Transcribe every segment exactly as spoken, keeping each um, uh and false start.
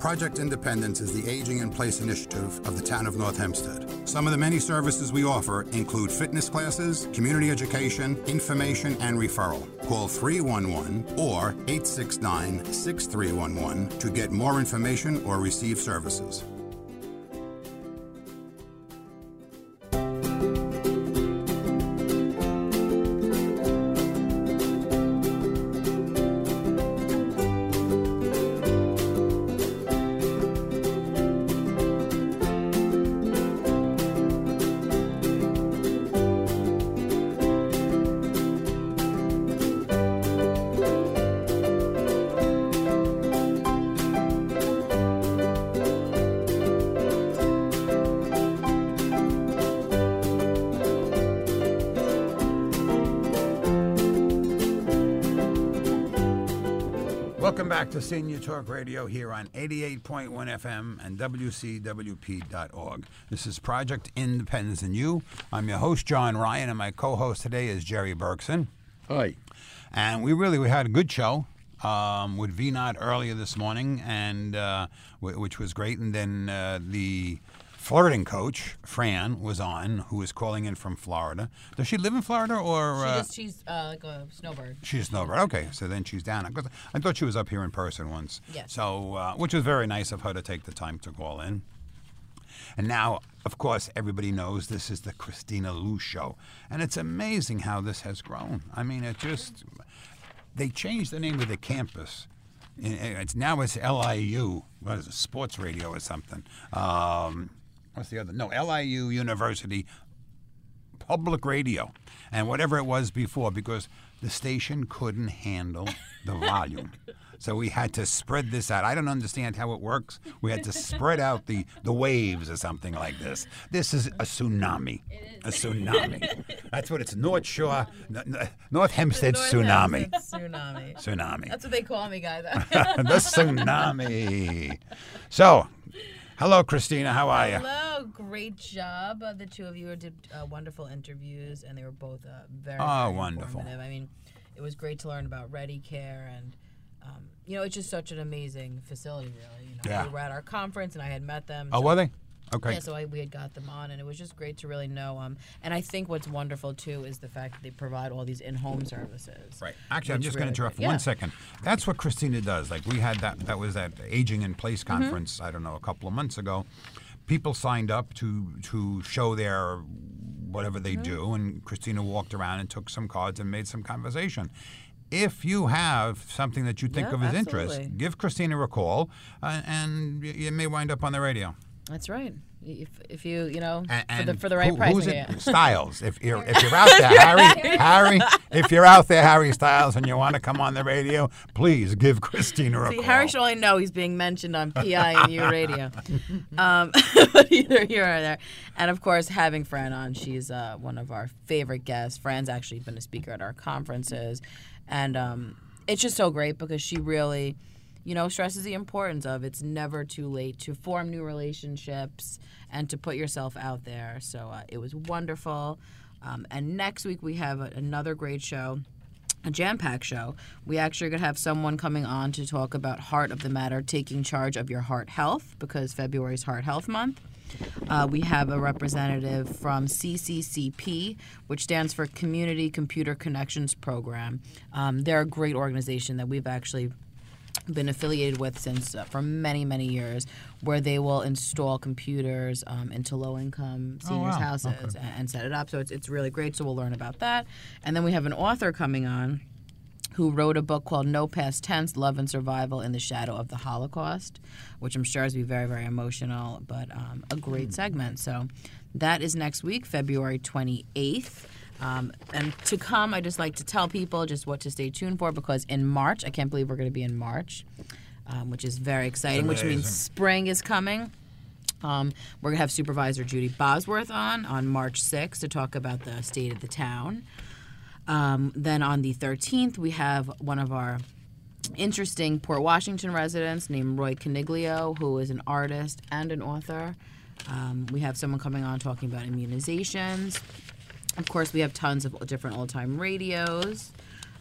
Project Independence is the Aging in Place initiative of the town of North Hempstead. Some of the many services we offer include fitness classes, community education, information, and referral. Call three one one or eight six nine, six three one one to get more information or receive services. Welcome back to Senior Talk Radio here on eighty-eight point one F M and W C W P dot org. This is Project Independence and You. I'm your host, John Ryan, and my co-host today is Jerry Berkson. Hi. And we really we had a good show um, with V N O T earlier this morning, and uh, w- which was great. And then uh, the flirting coach, Fran, was on, who is calling in from Florida. Does she live in Florida, or She uh, just, she's uh, like a snowbird. she's a snowbird? Okay, so then she's down. Because I thought she was up here in person once. Yes. So, uh, which was very nice of her to take the time to call in. And now, of course, everybody knows this is the Christina Lou Show, and it's amazing how this has grown. I mean, it just they changed the name of the campus. It's now it's L I U. What is it? Sports Radio or something. Um, What's the other? No, L I U University Public Radio, and whatever it was before, because the station couldn't handle the volume. So we had to spread this out. I don't understand how it works. We had to spread out the, the waves or something like this. This is a tsunami. A tsunami. That's what it's. North Shore, North Hempstead North tsunami. Hempstead tsunami. Tsunami. That's what they call me, guys. The tsunami. So, hello, Christina. How are you? Hello, great job. Uh, the two of you did uh, wonderful interviews, and they were both uh, very, Oh, very wonderful. informative. I mean, it was great to learn about Ready Care, and um, you know, it's just such an amazing facility, really. You know, Yeah. we were at our conference, and I had met them. Oh, so- were they? Okay. Yeah, so I, we had got them on, and it was just great to really know. Um, and I think what's wonderful too is the fact that they provide all these in-home services. Right. Actually, I'm which just going to really interrupt for great. one Yeah. second. That's what Christina does. Like we had that. That was that Aging in Place Mm-hmm. conference. I don't know, a couple of months ago. People signed up to to show their whatever they Mm-hmm. do, and Christina walked around and took some cards and made some conversation. If you have something that you think Yeah, of as absolutely. interest, give Christina a call, uh, and y- you may wind up on the radio. That's right. If if you you know And, for the and for the right who- price. who's yeah. it? Styles. If you're if you're out there, Harry, Harry, if you're out there, Harry Styles, and you want to come on the radio, please give Christina a See, call. Harry should only know he's being mentioned on P I and U Radio. Um, but either here or there. And, of course, having Fran on, she's uh, one of our favorite guests. Fran's actually been a speaker at our conferences. And um, it's just so great because she really, you know, stresses the importance of it's never too late to form new relationships and to put yourself out there. So uh, it was wonderful. Um, and next week we have a, another great show. A jam-packed show. We actually are going to have someone coming on to talk about Heart of the Matter, taking charge of your heart health, because February is Heart Health Month. Uh, we have a representative from C C C P, which stands for Community Computer Connections Program. Um, they're a great organization that we've actually been affiliated with since uh, for many, many years, where they will install computers um, into low-income seniors' wow. houses Okay. and, and set it up. So it's it's really great. So we'll learn about that. And then we have an author coming on who wrote a book called No Past Tense, Love and Survival in the Shadow of the Holocaust, which I'm sure is going to be very, very emotional, but um, a great segment. So that is next week, February twenty-eighth. Um, and to come, I just like to tell people just what to stay tuned for, because in March, I can't believe we're going to be in March, um, which is very exciting, which means amazing. spring is coming. Um, we're going to have Supervisor Judy Bosworth on on March sixth to talk about the state of the town. Um, then on the thirteenth, we have one of our interesting Port Washington residents named Roy Caniglio, who is an artist and an author. Um, we have someone coming on talking about immunizations. Of course, we have tons of different old-time radios.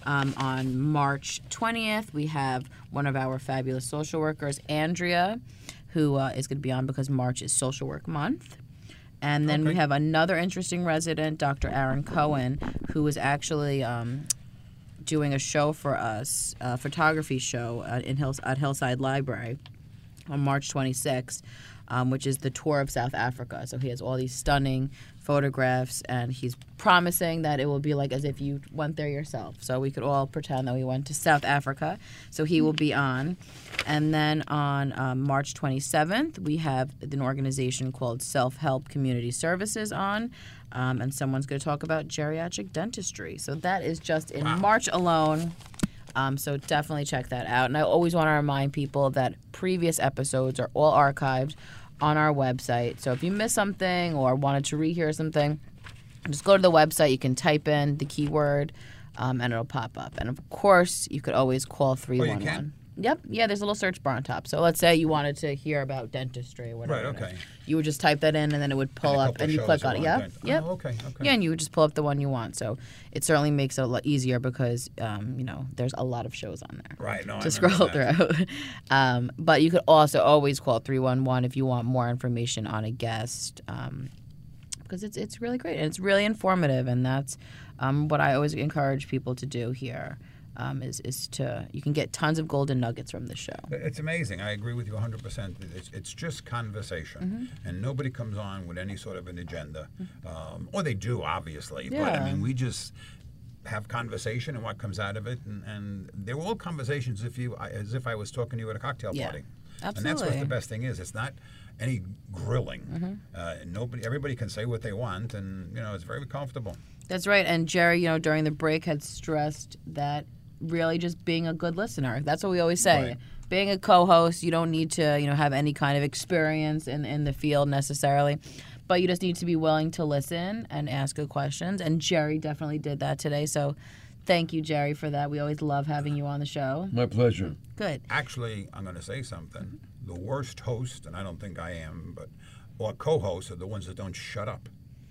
Um, on March twentieth, we have one of our fabulous social workers, Andrea, who uh, is going to be on because March is Social Work Month. And then Okay. we have another interesting resident, Doctor Aaron Cohen, who is actually um, doing a show for us, a photography show at, in Hills, at Hillside Library on March twenty-sixth, um, which is the tour of South Africa. So he has all these stunning photographs, and he's promising that it will be like as if you went there yourself. So we could all pretend that we went to South Africa. So he will be on. And then on um, March twenty-seventh, we have an organization called Self-Help Community Services on, um, and someone's going to talk about geriatric dentistry. So that is just in Wow. March alone. Um, so definitely check that out. And I always want to remind people that previous episodes are all archived on our website. So if you missed something or wanted to rehear something, just go to the website. You can type in the keyword, um, and it'll pop up. And of course, you could always call three one one. Oh, you can? Yep. Yeah, there's a little search bar on top. So let's say you wanted to hear about dentistry or whatever. Right, it is. okay. You would just type that in, and then it would pull And a up, couple and you shows click on are it. on Yep. dent- Yep. Oh, okay, okay. Yeah, and you would just pull up the one you want. So it certainly makes it a lot easier because, um, you know, there's a lot of shows on there Right, no, I to scroll remember through. um, but you could also always call three one one if you want more information on a guest, um, because it's it's really great and it's really informative, and that's um, what I always encourage people to do here. Um, is is to you can get tons of golden nuggets from the show. It's amazing. I agree with you one hundred percent. It's, it's just conversation, Mm-hmm. and nobody comes on with any sort of an agenda. Um, or they do, obviously. But, Yeah. I mean, we just have conversation and what comes out of it. And, and they're all conversations if you, as if I was talking to you at a cocktail Yeah, party. And that's what absolutely. the best thing is. It's not any grilling. Uh, nobody, everybody can say what they want, and, you know, it's very comfortable. That's right. And Jerry, you know, during the break had stressed that really just being a good listener. That's what we always say. Right. Being a co-host, you don't need to, you know, have any kind of experience in, in the field necessarily, but you just need to be willing to listen and ask good questions. And Jerry definitely did that today. So thank you, Jerry, for that. We always love having you on the show. My pleasure. Good. Actually, I'm going to say something. The worst host, and I don't think I am, but or co-hosts are the ones that don't shut up.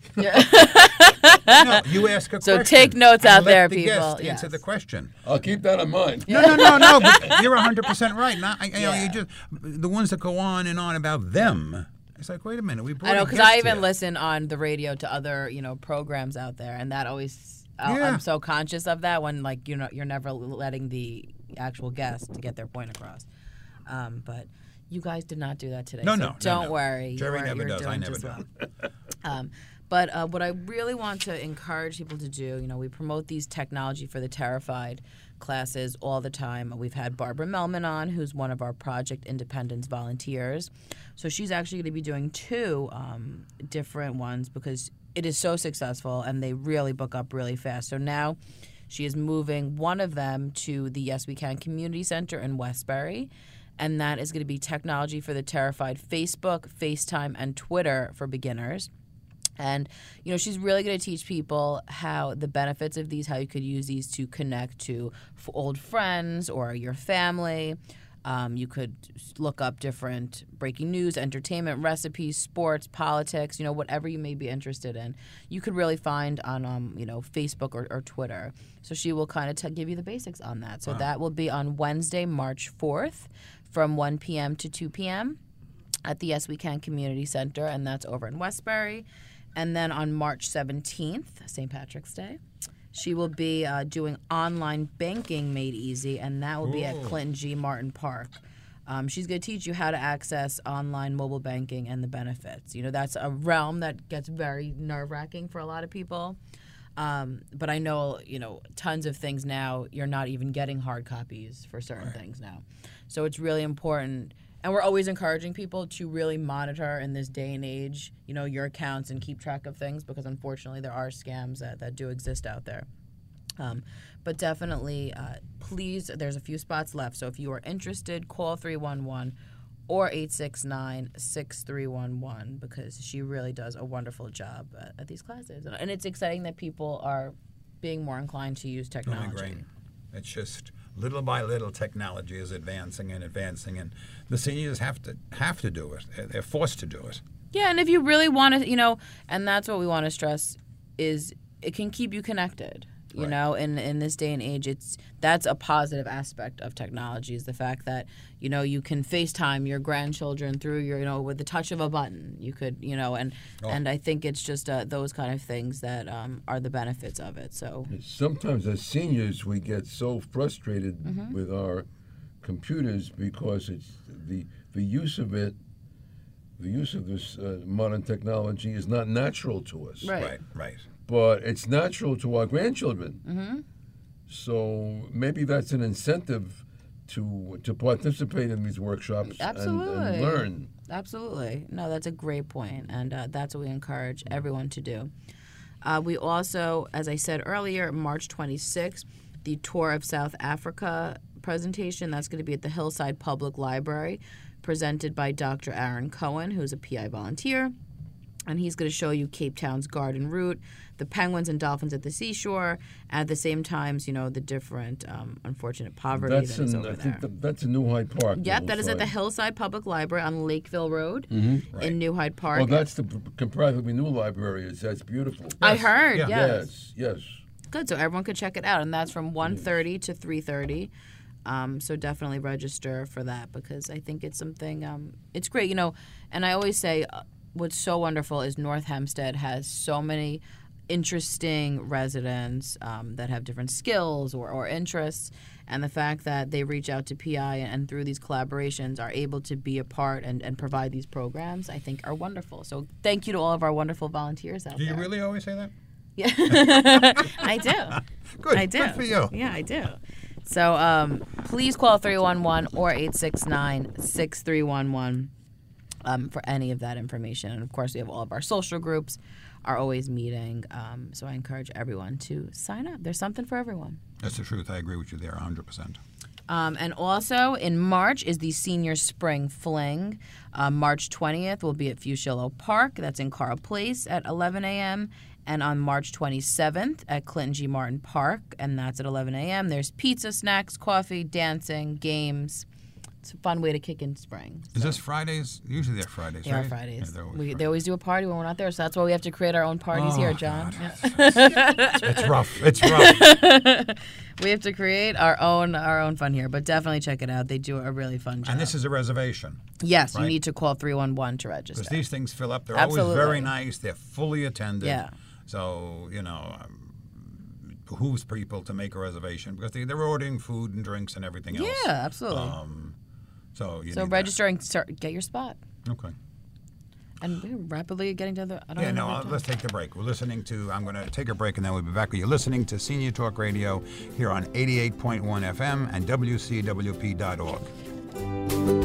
No, you ask a So question. take notes and out let there, the people. guest Yes. answer the question. I'll keep that in mind. No, no, no, no. But you're one hundred percent right. Not, you know, Yeah. you just the ones that go on and on about them. It's like, wait a minute, we brought I know, a because guest I even here. listen on the radio to other, you know, programs out there, and that always, I- Yeah. I'm so conscious of that when, like, you know, you're never letting the actual guest to get their point across. Um, but you guys did not do that today. No, so no, no, don't no. worry. Jerry you are, never you're does. I doing never just do. well. um, but uh, what I really want to encourage people to do, you know, we promote these technology for the terrified classes all the time. We've had Barbara Melman on, who's one of our Project Independence volunteers. So she's actually going to be doing two um, different ones because it is so successful and they really book up really fast. So now she is moving one of them to the Yes We Can Community Center in Westbury. And that is going to be Technology for the Terrified Facebook, FaceTime, and Twitter for beginners. And, you know, she's really going to teach people how the benefits of these, how you could use these to connect to f- old friends or your family. Um, you could look up different breaking news, entertainment, recipes, sports, politics, you know, whatever you may be interested in. You could really find on, um, you know, Facebook or, or Twitter. So she will kind of t- give you the basics on that. So Wow. that will be on Wednesday, March fourth from one p.m. to two p.m. at the Yes We Can Community Center, and that's over in Westbury. And then on March seventeenth, Saint Patrick's Day, she will be uh, doing online banking made easy, and that will be at Ooh. Clinton G. Martin Park. Um, she's going to teach you how to access online mobile banking and the benefits. You know, that's a realm that gets very nerve-wracking for a lot of people. Um, but I know, you know, tons of things now, you're not even getting hard copies for certain Right. things now. So it's really important. And we're always encouraging people to really monitor in this day and age, you know, your accounts and keep track of things because unfortunately there are scams that, that do exist out there. Um, but definitely, uh, please, there's a few spots left. So if you are interested, call three one one or eight six nine, six three one one because she really does a wonderful job at, at these classes. And, and it's exciting that people are being more inclined to use No, I technology. agree. It's just little by little, technology is advancing and advancing, and the seniors have to have to do it. They're- They're forced to do it. Yeah, and if you really want to, you know, and that's what we want to stress is it can keep you connected. You Right. know, in in this day and age, it's that's a positive aspect of technology is the fact that you know you can FaceTime your grandchildren through your you know with the touch of a button. You could you know and Oh. and I think it's just uh, those kind of things that um, are the benefits of it. So Sometimes as seniors, we get so frustrated Mm-hmm. with our computers because it's the the use of it, the use of this uh, modern technology is not natural to us. Right. Right, right. But it's natural to our grandchildren. Mm-hmm. So maybe that's an incentive to to participate in these workshops and, Absolutely. and learn. Absolutely. No, that's a great point, and uh, that's what we encourage everyone to do. Uh, we also, as I said earlier, March twenty-sixth, the Tour of South Africa presentation. That's going to be at the Hillside Public Library, presented by Doctor Aaron Cohen, who's a P I volunteer. And he's going to show you Cape Town's garden route, the penguins and dolphins at the seashore, and at the same times, you know, the different um, unfortunate poverty That's that is in, over I there. think that, that's in New Hyde Park. Yep, that is at the Hillside. Hillside Public Library on Lakeville Road Mm-hmm. in New Hyde Park. Well, that's the p- comparatively new library. It's, that's beautiful. I Yes. heard, Yeah. yes. Yes, yes. Good, so everyone could check it out, and that's from one thirty to three thirty. Um, so definitely register for that because I think it's something. Um, it's great, you know. And I always say, uh, what's so wonderful is North Hempstead has so many interesting residents um, that have different skills or, or interests, and the fact that they reach out to P I and, and through these collaborations are able to be a part and, and provide these programs, I think are wonderful. So thank you to all of our wonderful volunteers out Do you there. really always say that? Yeah, I do. Good. I do. Good for you. Yeah, I do. So um, please call three one one or eight six nine, six three one one um, for any of that information. And, of course, we have all of our social groups are always meeting. Um, so I encourage everyone to sign up. There's something for everyone. That's the truth. I agree with you there one hundred percent. Um, and also in March is the Senior Spring Fling. Uh, March twentieth will be at Fusillo Park. That's in Carl Place at eleven a.m. And on March twenty-seventh at Clinton G. Martin Park, and that's at eleven a.m. There's pizza, snacks, coffee, dancing, games. It's a fun way to kick in spring. Is this Fridays? Usually they're Fridays, They right? are Fridays. Yeah, they're always we, Fridays. they always do a party when we're not there, so that's why we have to create our own parties Oh, here, John. God. Yeah. It's rough. It's rough. We have to create our own our own fun here, but definitely check it out. They do a really fun job. And this is a reservation. yes, you right? need to call three one one to register. Because these things fill up. They're Absolutely. always very nice. They're fully attended. Yeah. So, you know, um, behooves people to make a reservation because they, they're ordering food and drinks and everything else. Yeah, absolutely. Um, so you so need register and start, get your spot. that. Okay. And we're rapidly getting to the. I don't Yeah, know no, uh, let's take the break. We're listening to, I'm going to take a break and then we'll be back. You're listening to Senior Talk Radio here on eighty-eight point one F M and W C W P dot org.